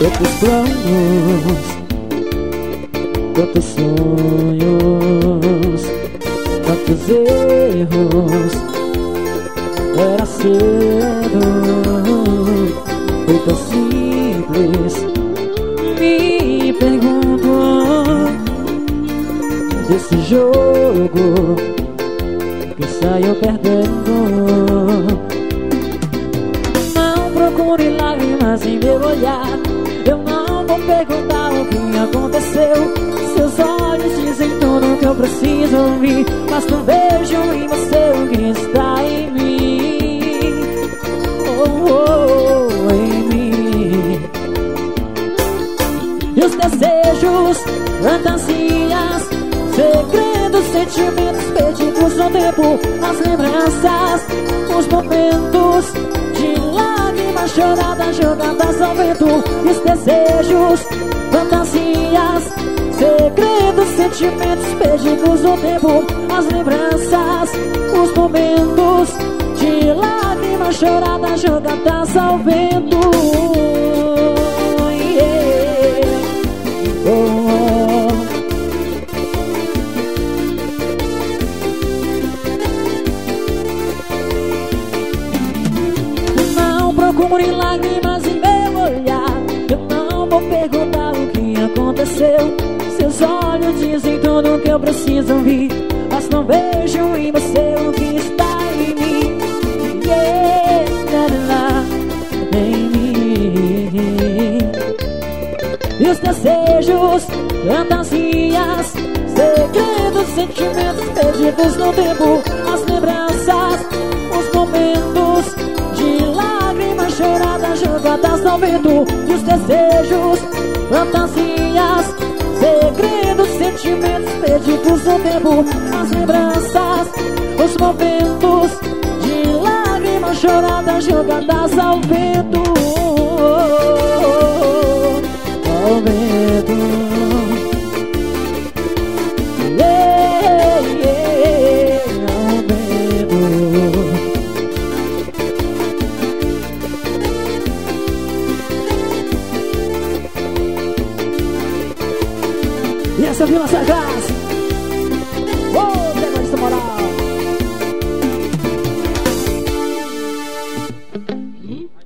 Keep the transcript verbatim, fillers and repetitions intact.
Tantos planos, tantos sonhos, tantos erros. Era cedo, foi tão simples. Me pergunto desse jogo que saiu perdendo. Não procure lágrimas em meu olhar. Eu não vou perguntar o que aconteceu. Seus olhos dizem tudo que eu preciso ouvir, mas não vejo em você o que está em mim. Oh, oh, oh, em mim. E os desejos, fantasias, segredos, sentimentos perdidos no tempo, as lembranças, os momentos de lágrimas choradas jogadas ao vento. E os desejos, fantasias, segredos, sentimentos perdidos no tempo, as lembranças, os momentos de lágrimas choradas jogadas ao vento. Yeah. Oh, oh. Não procure lágrimas em meu olhar. Eu não vou perguntar o que aconteceu. Seus olhos dizem tudo o que eu preciso ouvir, mas não vejo em você o que está em mim. Yeah, lá, lá, em mim. E os desejos, fantasias, segredos, sentimentos perdidos no tempo, as lembranças, os momentos de lágrimas choradas jogadas ao vento. E os desejos, fantasias, segredos, sentimentos perdidos no tempo, as lembranças, os momentos de lágrimas choradas jogadas ao vento. Ao vento. Yeah, yeah, ao vento. E essa é a Vila Sagaz.